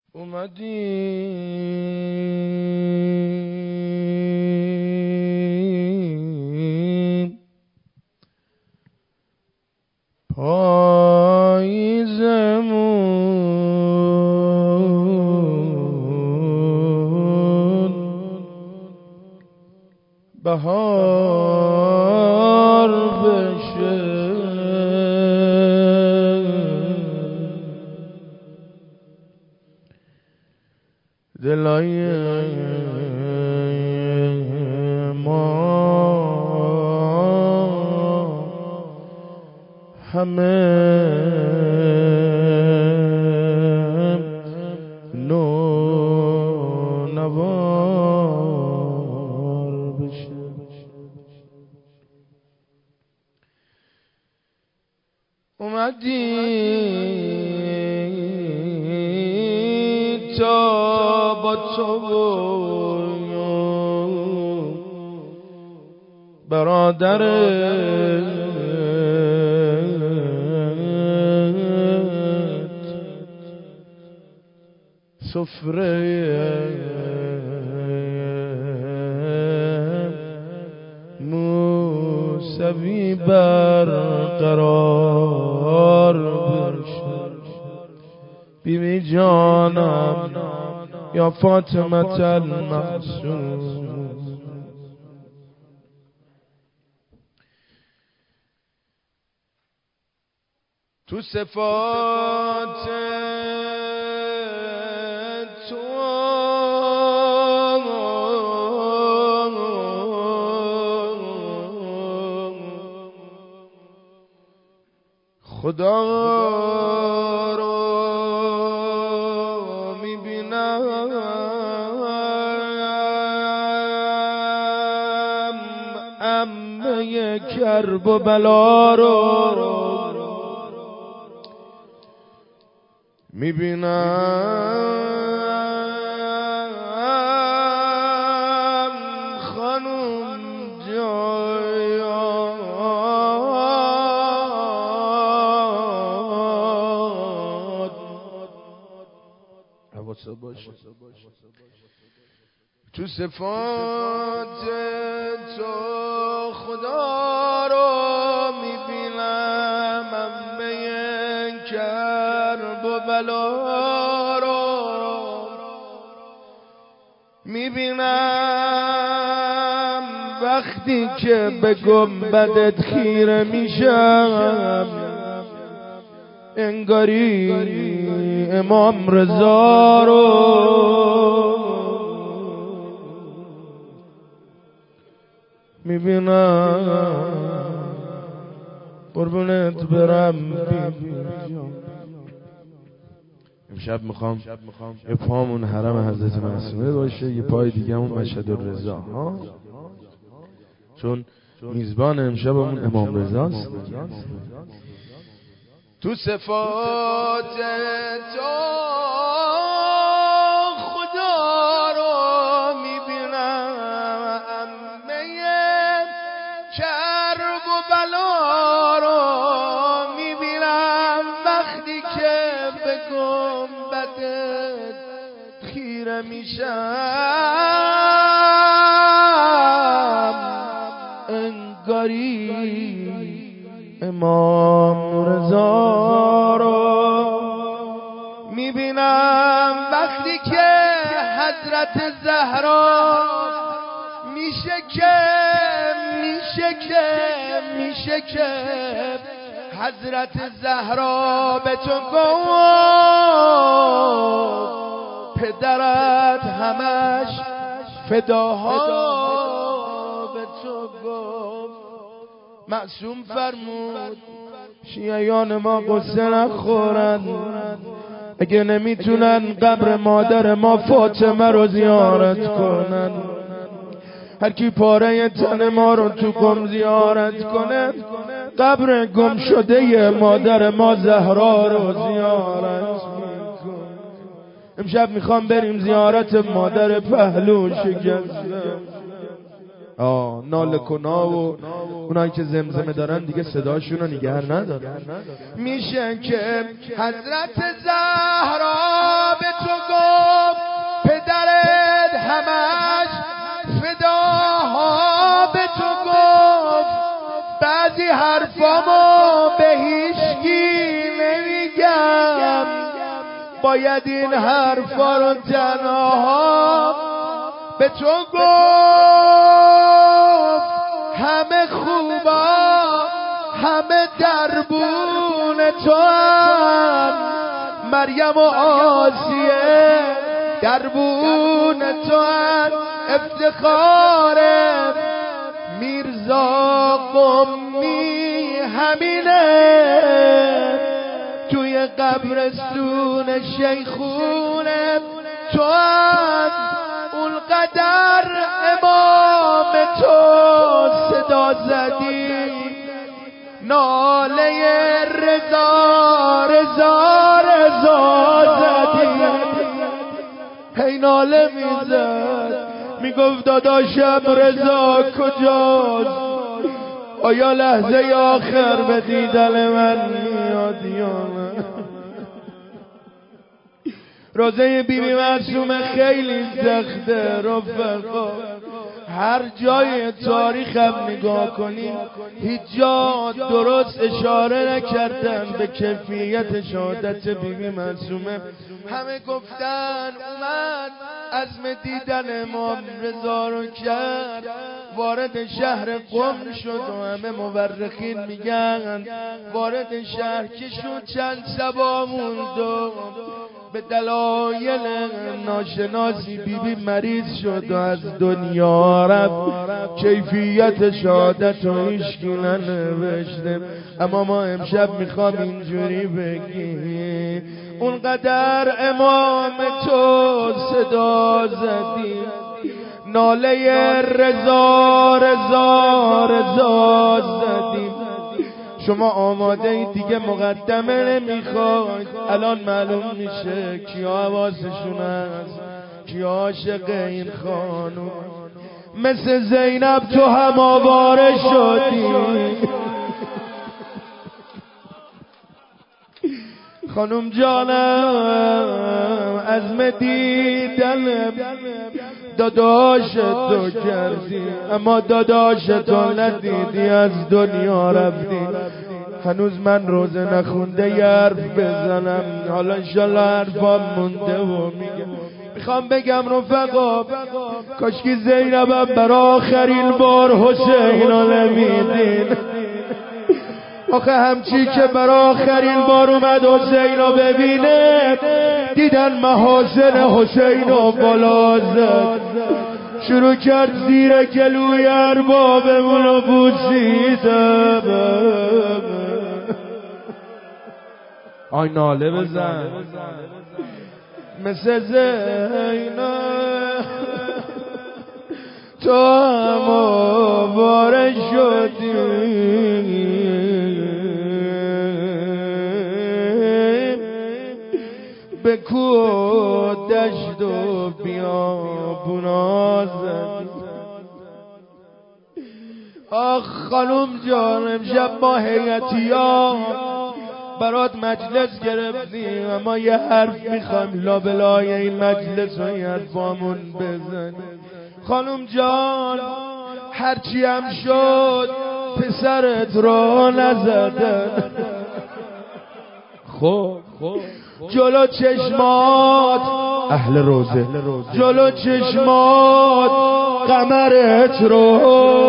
اومدی پاییزمون بهار بشه دلای ما همه نوار بشه. اومدی تا با تو برادرت سفره موسوی برقرار بشه. بیبی جانم یا فاطمه المعصوم، تو صفات تو خدا رو میبینم، عمه کرب و بلا رو میبینم، خانوم جایان حواست باشه. تو صفات تو خدا رو میبینم، عمه کرب و بلا رو میبینم، وقتی که به گنبدت خیره میشم انگاری امام رضا رو میبینم. قربونت برم امشب میخوام یه پامون حرم حضرت معصومه باشه، یه پای دیگه همون مشهد الرضا ها، چون میزبان امشبمون امام رضاست. تو صفات تو خدا رو میبینم، عمه کرب و بلا رو میبینم، وقتی که به گنبدت خیره میشم انگاری امام رضا رو میبینم، وقتی که حضرت زهرا میشه که حضرت زهرا به تو گفت پدرت همش فداها به تو گفت. معصوم فرمود شیعیان ما قصه نخورن، اگه نمیتونن قبر مادر ما فاطمه رو زیارت کنن، هر کی پاره تن ما رو تو قم زیارت کنه قبر گم شده مادر ما زهرا رو زیارت میکنه. امشب میخوام بریم زیارت مادر پهلو شکسته. ناله کنا و اونایی که زمزمه دارن دیگه صداشون رو نگه ندارن. میشه که حضرت زهرا به تو حرفامو به هیچکی نمیگم، باید این حرفا رو تنها به تو گفت. همه خوبا همه دربون تو هم، مریم و آسیه دربون تو هم، افتخار میرزا قمی همینه، توی قبرستون شیخونه تو هم، اونقدر امام تو صدا زدی، ناله رضا رضا رضا زدی. هی ناله میزد میگفت داداشم رضا کجاست؟ آیا لحظه آخر به دیدن من میاد یا نه؟ روزه بیبی معصومه خیلی سخته رفقا، هر جای تاریخ هم نگاه کنیم هیچ جا درست اشاره نکردن به کیفیت شهادت بیبی معصومه. همه گفتن اومد عزم دیدن امام رضا رو کرد، وارد شهر قم شد و همه مورخین میگن وارد شهر که شد چند شبا موند و به دلایل ناشناسی بیبی مریض شد و از دنیا رفت. کیفیت شهادت رو هیچکی ننوشته، اما ما امشب میخوام اینجوری بگیم اونقدر امام تو صدا زدی، ناله رضا رضا رضا زدی. شما آماده ای دیگه مقدمه نمیخواید، الان معلوم میشه کیا حواسشون هست کیا عاشق این خانوم. مثل زینب تو هم آواره شدی، خانوم جانم عزم دیدن داداش تو کردی، اما داداش تو ندیدی از دنیا رفتی. هنوز من روزه نخونده یه حرف بزنم، حالا انشالله حرفام مونده و میگم. میخوام بگم رفقا کاشکی زینبم برای آخرین بار حسین رو نمیدین. آخه همچی که برای آخرین بار اومد حسین رو ببینه دیدن محاسن حسین رو بالا زد، شروع کرد زیر گلوی اربابمون رو بوسیدن. آی ناله بزن مثل زینب تو هم آواره شدی، به کوه دشت و بیابونا زدی. آخ خانوم جان امشب ما هیئتی‌ها برات مجلس گرفتیم، اما یه حرف میخوایم لابلای این مجلس و یه حرفامون بزن. خانوم جان هرچی هم شد پسرت رو نزدن، خب جلو چشمات اهل روزه جلو چشمات قمرت رو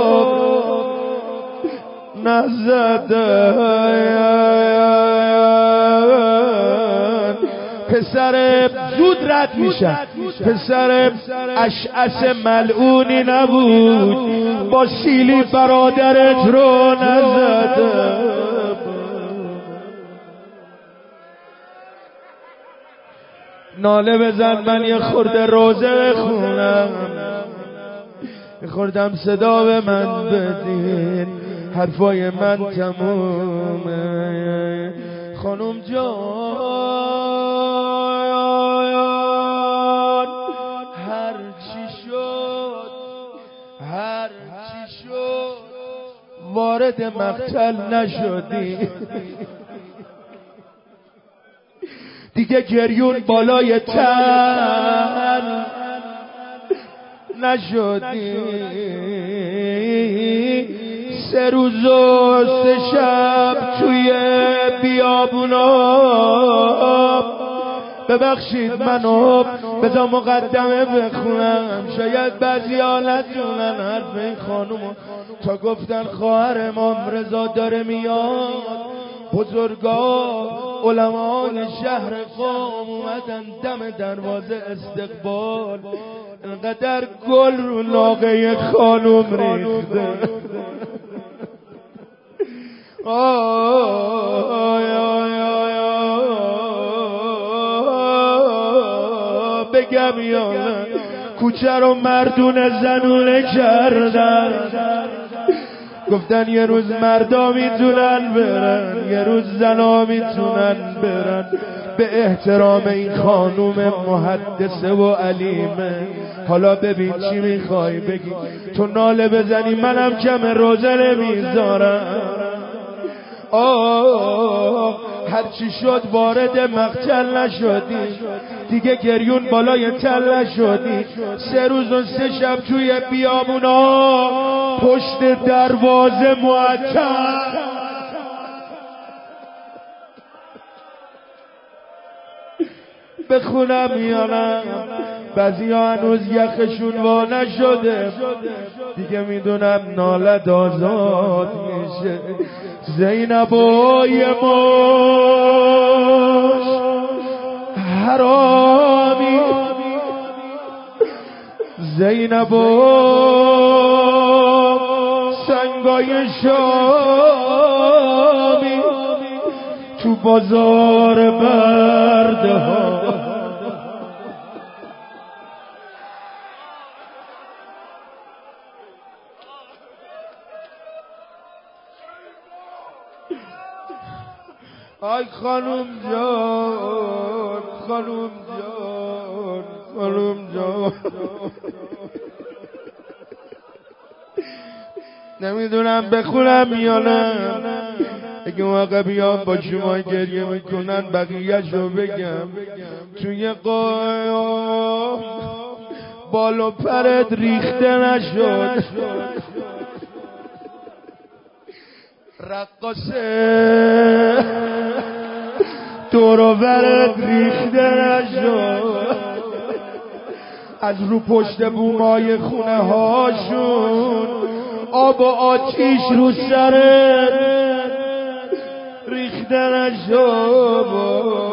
نزدن. پسر زود رد میشن، پسر اشعث ملعونی نبود با سیلی برادرت رو نزدن. ناله بزن من یه خورده روزه بخونم، یه خوردم صدا به من بدین، حرفای من تمومه. خانوم جان هر چی شد وارد مقتل نشدی، دیگه گریون بالای تن نشدی. 3 روز و 3 شب توی بیابونا. ببخشید منو بذار مقدمه بخونم، شاید بعضی‌ها ندونن حرف این خانومو. تا گفتن خواهر امام رضا داره میاد، بزرگا علمای شهر قم اومدن دم دروازه استقبال. انقدر گل رو لاغه خانوم ریخته. بگم یا نه، کوچه رو مردونه زنونه کردن. گفتن یه روز مردا میتونن برن، یه روز زنا میتونن برن. به احترام این خانوم محدثه و علیمه. حالا ببین چی میخوای بگی، تو ناله بزنی منم کم روزه نمیذارم. هرچی شد وارد مقتل نشدی، دیگه گریون بالای تل نشدی. 3 روز و 3 شب توی بیابونا پشت دروازه معطل. بخونم یا نه؟ بعضی‌ها هنوز یخشون وا نشده، دیگه میدونم نالت آزاد میشه. زینبای ماش حرامی، زینبا سنگای شامی، تو بازار برده ها. آی خانوم جان، خانوم جان، خانوم جان. نمیدونم بخونم یا نه. اگه موقع بیام با شما گریه میکنن بقیه‌شو بگم. توی قایام بال و پرت ریخته نشد، رقاصه دور و برت ریخته نشد. از رو پشت بومای خونه هاشون آب و آتیش رو سرت ریخته نشد.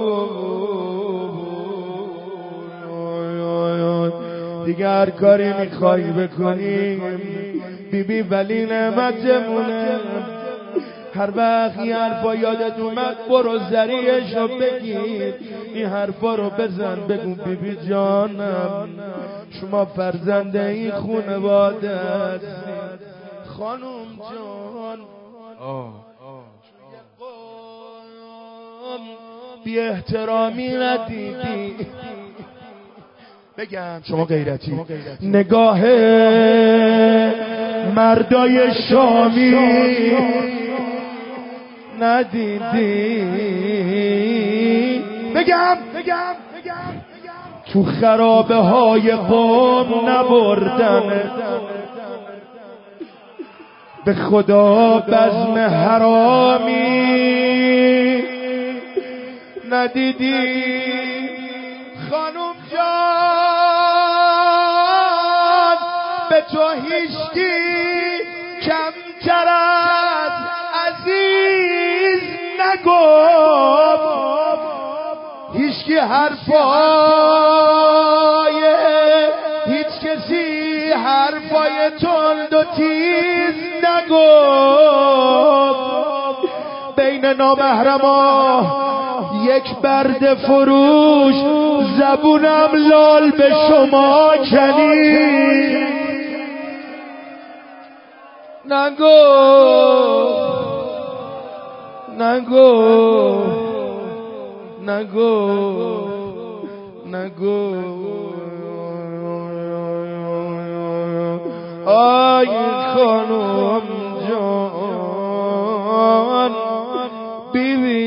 دیگه هر کاری میخوای بکنی بیبی ولی نعمتمونه. هر وقت این حرفا یادت اومد برو زریشو بگیر، این حرفا رو بزن بگو بیبی جانم شما فرزند این خونواده هستی. خانوم جان بی احترامی ندیدی. بگم شما غیرتی، نگاه مردای شامی ندیدی. بگم تو خرابه های قوم نبردن، به خدا بزم حرامی ندیدی. خانوم جان به تو هیچکی کمتر از عزیز نگفت، هیچکی حرفای هیچ کسی حرفای تند و تیز نگفت. بین نامحرما یک برد فروش زبونم لال به شما کنی نگو. آی خانم جان بیبی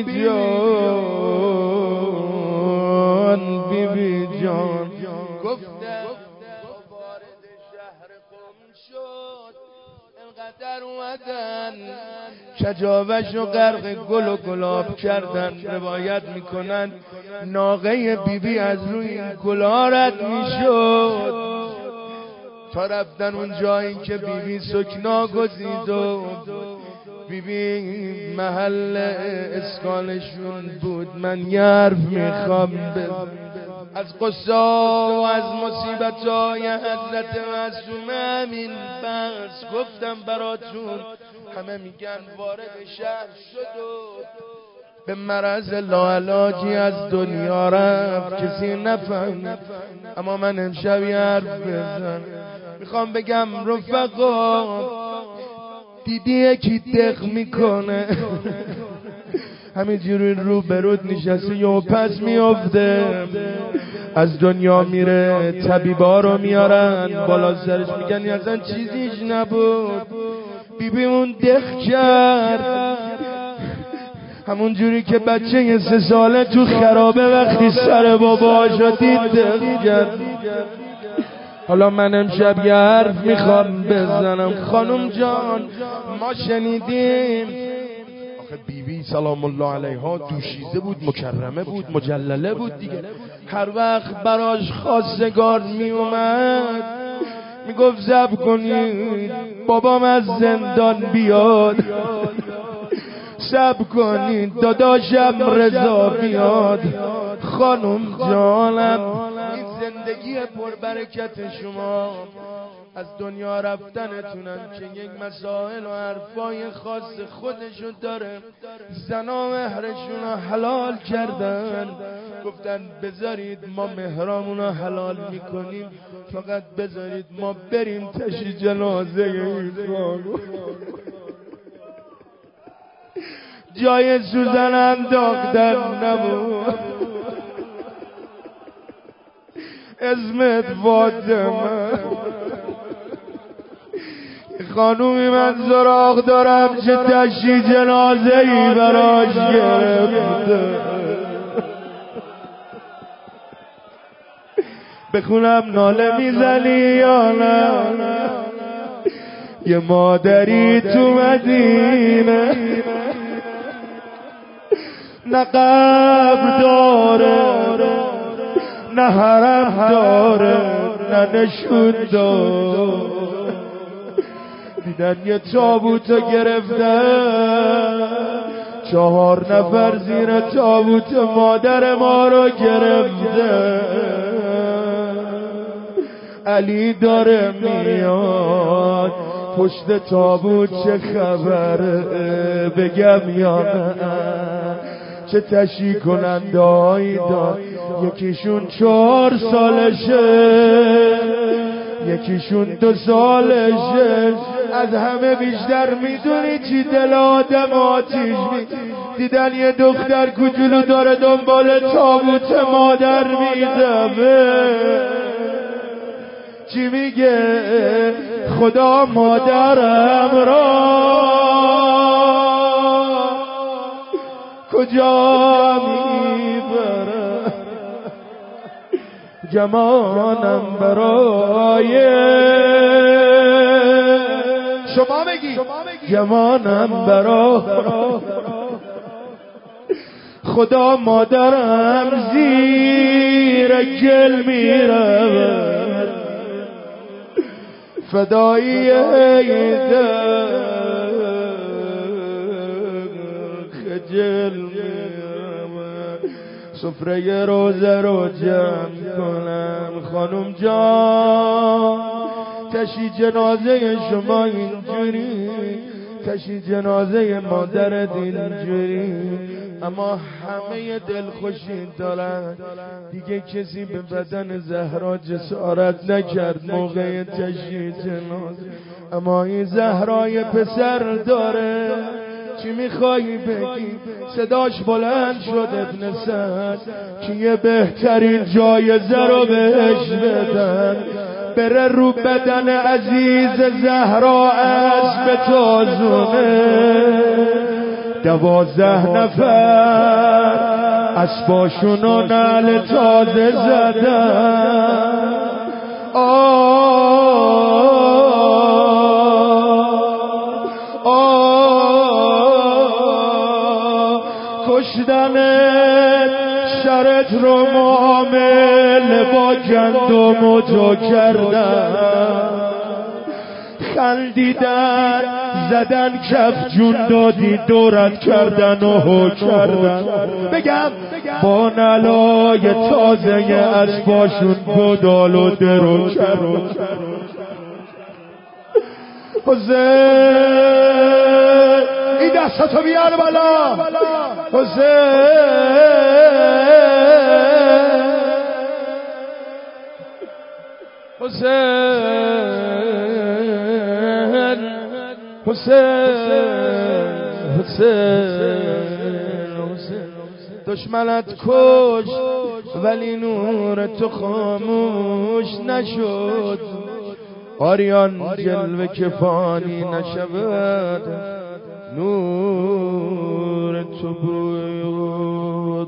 جان گفتم وارد شهر قم شد، در اومدن کجاوش و غرق گل و گلاب کردن. روایت میکنن ناقه بیبی از روی این گلا رد میشد تا رفتن اون جایی که بیبی سکنا گزید و بیبی محل اسکانشون بود. من یه حرف میخوام از قصه و از مصیبت‌های حضرت معصومه همین بس گفتم براتون. همه میگن وارد شهر شد و به مرض لاعلاجی از دنیا رفت، کسی نفهمید. اما من امشب یه حرف بزنم، میخوام بگم رفقا دیدی یکی دق میکنه همینجوری رو برود نشسته یا پس میافته، از دنیا میره، طبیبا رو میارن بالا سرش میگن اصلا چیزیش نبود، بیبیمون دق کرد. همون جوری که بچه 3 ساله تو خرابه وقتی سر باباشو دید دق کرد. حالا من امشب یه حرف میخوام بزنم. خانم جان ما شنیدیم آخه بیبی سلام الله علیها دوشیزه بود، مکرمه بود، مجلله بود دیگه. هر وقت براش خواستگار میومد میگفت صبر کنید بابام از زندان بیاد، صبر کنید داداشم رضا بیاد. خانم جانم این زندگی پربرکت شما از دنیا رفتنتونم که یک مسائل و حرفای خاص خودشون داره. زنا مهرشون رو حلال کردن، گفتن بذارید ما مهرامون رو حلال میکنیم، فقط بذارید ما بریم تشی جنازه این خانم. جای سوزن انداختن نبود، اسمت فاطمه. خانومی من سراغ دارم چه تشی جنازه ای براش گرفته. بخونم ناله میزنی یا نه؟ یه مادری تو مدینه نه قبر داره نه حرم داره نه نشود داره. دیدن یه تابوتو گرفتن، 4 نفر زیر تابوت مادر ما رو گرفته. علی داره میاد پشت تابوت، چه خبره بگم یا نه؟ چه تشی کننده هایی دار، یکیشون 4 سالشه یکیشون 2 سالشه. از همه بیشتر میدونی چی دل آدم آتیش دیدن یه دختر کوچولو داره دنبال تابوت مادر میدوه. چی میگه؟ خدا مادرم را کجا میبره، جمانم برای شما بگی، جمانم برای خدا مادرم زیر گل میره، فدایی خجل میرم، سفره روزه رو جمع کنم. خانم جان تشی جنازه شما اینجوری، تشی جنازه مادرت اینجوری، اما همه دلخوشی دارن. دیگه کسی به بدن زهرا جسارت نکرد موقع تشییع جنازه، اما این زهرای پسر داره. چی میخوایی بگی؟ صداش بلند شد ابن سعد که یه بهترین جایزه رو بهش بدن، بره رو بدن عزیز زهرا اسب تازونه. 12 نفر اسباشون و نعل تازه زدن. دلت رو معامله با گندم و جو کردن، خندیدن زدن کف جون دادی دورت کردن و هو کردن. بگم با نلای تازه اسباشون گدال و درو کردن. حسین این دستاتو بیار بالا. حسین دشمنت کش ولی نور تو خاموش نشد، آریان جلوه که فانی نشود نور